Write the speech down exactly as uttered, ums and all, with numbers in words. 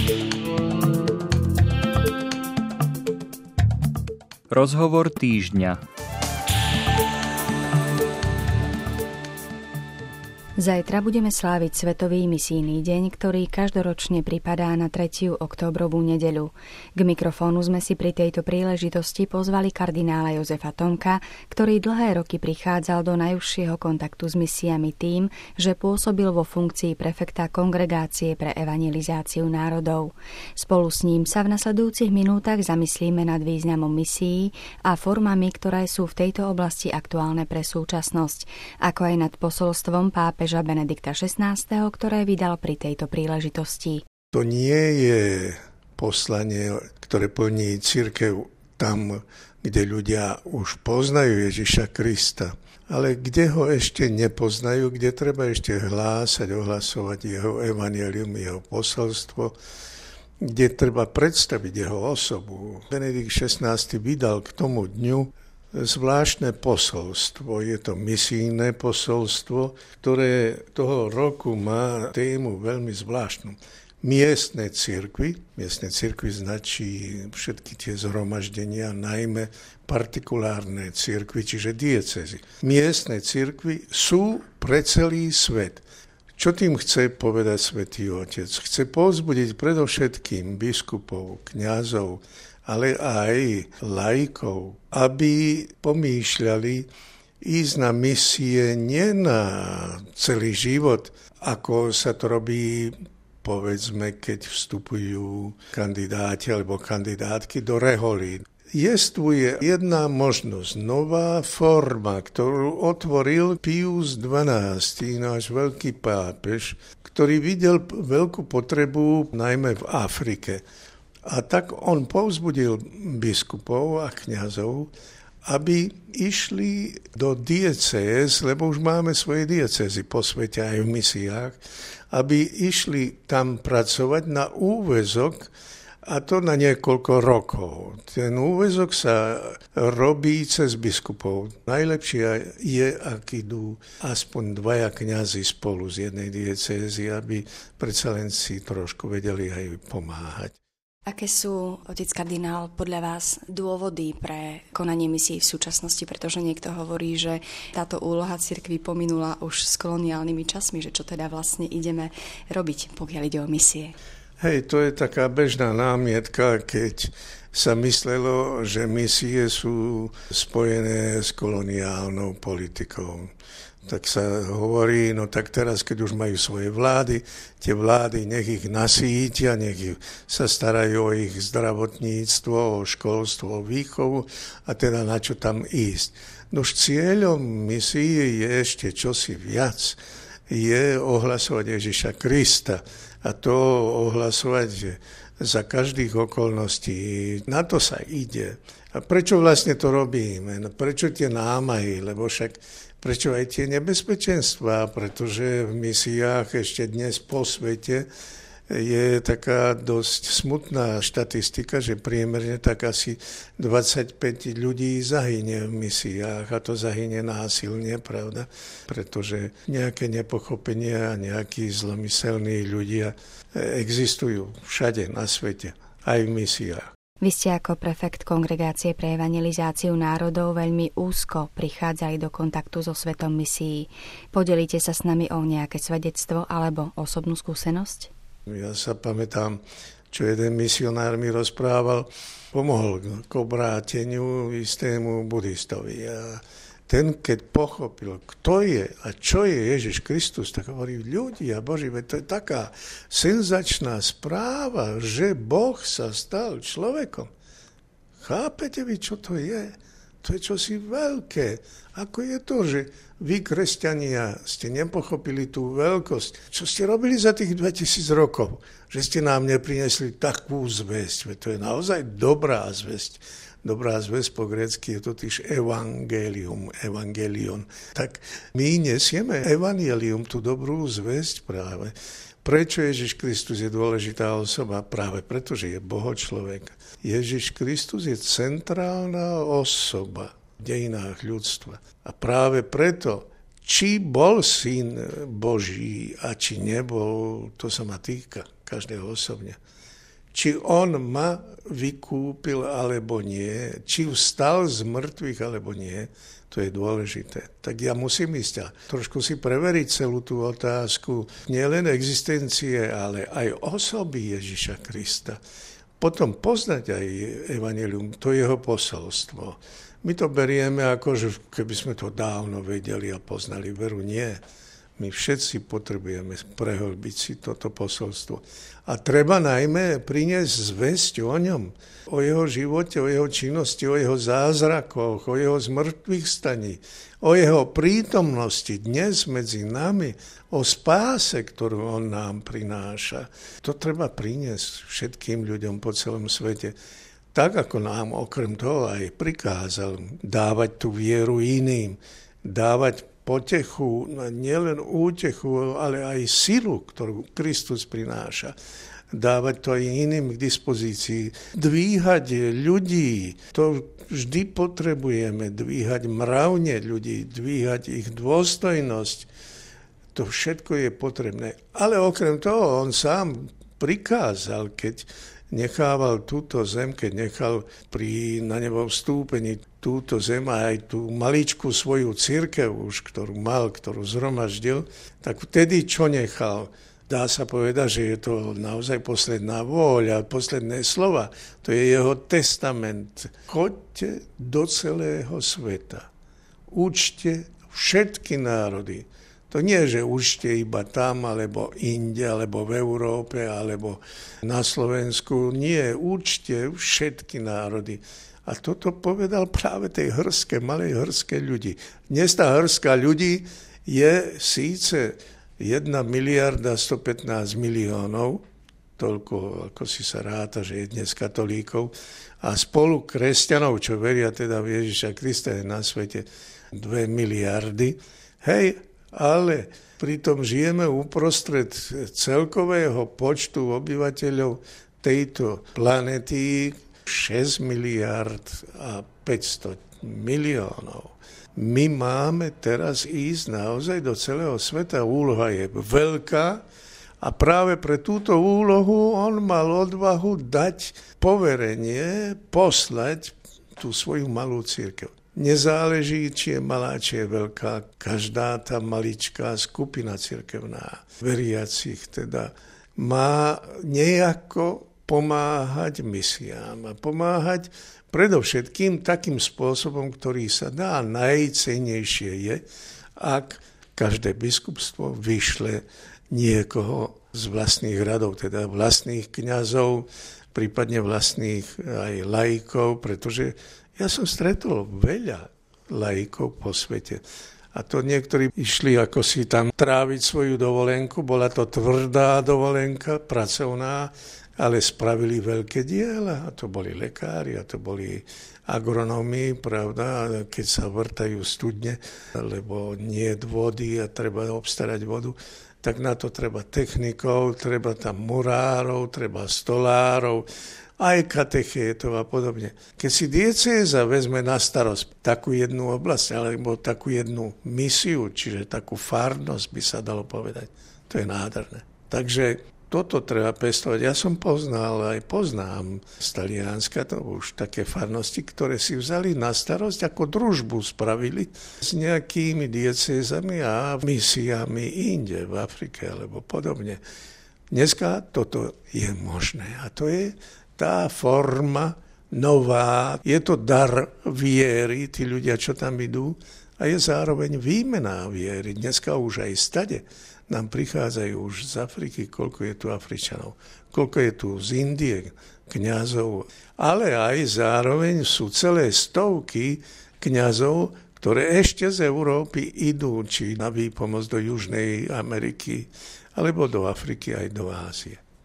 Rozhovor týždňa. Zajtra budeme sláviť Svetový misijný deň, ktorý každoročne pripadá na tretiu októbrovú nedeľu. K mikrofónu sme si pri tejto príležitosti pozvali kardinála Jozefa Tomka, ktorý dlhé roky prichádzal do najúžšieho kontaktu s misiami tým, že pôsobil vo funkcii prefekta Kongregácie pre evangelizáciu národov. Spolu s ním sa v nasledujúcich minútach zamyslíme nad významom misií a formami, ktoré sú v tejto oblasti aktuálne pre súčasnosť, ako aj nad posolstvom pápeža Benedikta šestnásteho, ktoré vydal pri tejto príležitosti. To nie je poslanie, ktoré plní cirkev tam, kde ľudia už poznajú Ježiša Krista, ale kde ho ešte nepoznajú, kde treba ešte hlásať, ohlasovať jeho evanjelium, jeho posolstvo, kde treba predstaviť jeho osobu. Benedikt šestnásty vydal k tomu dňu zvláštne posolstvo. Je to misijné posolstvo, ktoré toho roku má tému veľmi zvláštnu. Miestne cirkvi, miestne cirkvi značí všetky tie zhromaždenia, najmä partikulárne cirkvi, čiže diecézy. Miestne cirkvi sú pre celý svet. Čo tým chce povedať Svätý Otec? Chce povzbudiť predovšetkým biskupov, kňazov, ale aj laikov, aby pomýšľali ísť na misie nie na celý život, ako sa to robí, povedzme, keď vstupujú kandidáti alebo kandidátky do reholí. Jestvuje jedna možnosť, nová forma, ktorú otvoril Pius dvanásty, náš veľký pápež, ktorý videl veľkú potrebu najmä v Afrike. A tak on povzbudil biskupov a kňazov, aby išli do diecéz, lebo už máme svoje diecézy po svete aj v misiách, aby išli tam pracovať na úväzok, a to na niekoľko rokov. Ten úväzok sa robí cez biskupov. Najlepšie je, ak idú aspoň dvaja kňazi spolu z jednej diecézy, aby predsa len si trošku vedeli aj pomáhať. Aké sú, otec kardinál, podľa vás dôvody pre konanie misií v súčasnosti? Pretože niekto hovorí, že táto úloha cirkvi pominula už s koloniálnymi časmi, že čo teda vlastne ideme robiť, pokiaľ ide o misie. Hej, to je taká bežná námietka, keď sa myslelo, že misie sú spojené s koloniálnou politikou. Tak sa hovorí, no tak teraz, keď už majú svoje vlády, tie vlády nech ich nasýtia, nech sa starajú o ich zdravotníctvo, o školstvo, o výchovu a teda na čo tam ísť. Nož cieľom misie je ešte čosi viac. Je ohlasovať Ježiša Krista a to ohlasovať za každých okolností. Na to sa ide. A prečo vlastne to robíme? No prečo tie námahy? Lebo však prečo aj tie nebezpečenstvá? Pretože v misiách ešte dnes po svete je taká dosť smutná štatistika, že priemerne tak asi dvadsaťpäť ľudí zahynie v misiách a to zahynie násilne, pravda? Pretože nejaké nepochopenie a nejakí zlomyselní ľudia existujú všade na svete, aj v misiách. Vy ste ako prefekt Kongregácie pre evangelizáciu národov veľmi úzko prichádzali do kontaktu so svetom misií. Podelíte sa s nami o nejaké svedectvo alebo osobnú skúsenosť? Ja sa pamätám, čo jeden misionár mi rozprával, pomohol k obráteniu istému buddhistovi. A ten, keď pochopil, kto je a čo je Ježiš Kristus, tak hovorí, ľudia Boží, to je taká senzačná správa, že Boh sa stal človekom. Chápete vy, čo to je? To je čosi veľké. Ako je to, že vy, kresťania, ste nepochopili tú veľkosť? Čo ste robili za tých dvetisíc rokov? Že ste nám neprinesli takú zvesť. To je naozaj dobrá zvesť. Dobrá zvesť po grécky je totiž evangelium, evangelion. Tak my nesieme evangelium, tú dobrú zvesť práve. Prečo Ježiš Kristus je dôležitá osoba? Práve preto, že je bohočlovek. Ježiš Kristus je centrálna osoba v dejinách ľudstva. A práve preto, či bol syn Boží a či nebol, to sa ma týka. každého osobne. Či on ma vykúpil, alebo nie, či vstal z mŕtvych, alebo nie, to je dôležité. Tak ja musím ísť a trošku si preveriť celú tú otázku nielen existencie, ale aj osoby Ježiša Krista. Potom poznať aj evanjelium, to jeho posolstvo. My to berieme ako, že keby sme to dávno vedeli a poznali, veru nie. My všetci potrebujeme prehlbiť si toto posolstvo. A treba najmä priniesť zvesť o ňom, o jeho živote, o jeho činnosti, o jeho zázrakoch, o jeho zmrtvých staní, o jeho prítomnosti dnes medzi nami, o spáse, ktorú on nám prináša. To treba priniesť všetkým ľuďom po celom svete. Tak, ako nám okrem toho aj prikázal dávať tú vieru iným, dávať potechu, nielen útechu, ale aj silu, ktorú Kristus prináša. Dávať to aj iným k dispozícii. Dvíhať ľudí, to vždy potrebujeme. Dvíhať mravne ľudí, dvíhať ich dôstojnosť. To všetko je potrebné. Ale okrem toho on sám prikázal, keď nechával túto zem, keď nechal pri na nebo vstúpení túto zem a aj tú maličkú svoju cirkev už, ktorú mal, ktorú zhromaždil, tak vtedy čo nechal? Dá sa povedať, že je to naozaj posledná vôľa, posledné slova. To je jeho testament. Choďte do celého sveta. Učte všetky národy. To nie, že učte iba tam, alebo inde, alebo v Európe, alebo na Slovensku. Nie, učte všetky národy. A toto povedal práve tej hrstke, malej hrstke ľudí. Dnes tá hrstka ľudí je síce jedna miliarda stopätnásť miliónov, toľko, ako si sa ráta, že je dnes katolíkov, a spolu kresťanov, čo veria teda v Ježiša Krista, je na svete dve miliardy. Hej, ale pritom žijeme uprostred celkového počtu obyvateľov tejto planety šesť miliárd a päťsto miliónov. My máme teraz ísť naozaj do celého sveta. Úloha je veľká a práve pre túto úlohu on mal odvahu dať poverenie, poslať tú svoju malú cirkev. Nezáleží, či je malá, či je veľká. Každá tá maličká skupina cirkevná veriacich teda má nejako pomáhať misiám a pomáhať predovšetkým takým spôsobom, ktorý sa dá. Najcennejšie je, ak každé biskupstvo vyšle niekoho z vlastných radov, teda vlastných kňazov, prípadne vlastných aj laikov, pretože ja som stretol veľa laikov po svete. A to niektorí išli ako si tam tráviť svoju dovolenku. Bola to tvrdá dovolenka, pracovná, ale spravili veľké diela. A to boli lekári, a to boli agronómi, pravda, keď sa vrtajú studne, lebo nie je vody a treba obstarať vodu, tak na to treba technikov, treba tam murárov, treba stolárov, aj katechétov a podobne. Keď si diecéza vezme na starosť takú jednu oblasť, alebo takú jednu misiu, čiže takú farnosť by sa dalo povedať, to je nádherné. Takže toto treba pestovať. Ja som poznal, aj poznám z Talianska, to už také farnosti, ktoré si vzali na starosť, ako družbu spravili s nejakými diecézami a misiami inde v Afrike, alebo podobne. Dneska toto je možné a to je tá forma nová, je to dar viery, tí ľudia, čo tam idú, a je zároveň výmena viery. Dneska už aj stade nám prichádzajú už z Afriky, koľko je tu Afričanov, koľko je tu z Indie, kňazov, ale aj zároveň sú celé stovky kňazov, ktoré ešte z Európy idú, či na výpomoc do Južnej Ameriky, alebo do Afriky aj do Ázie.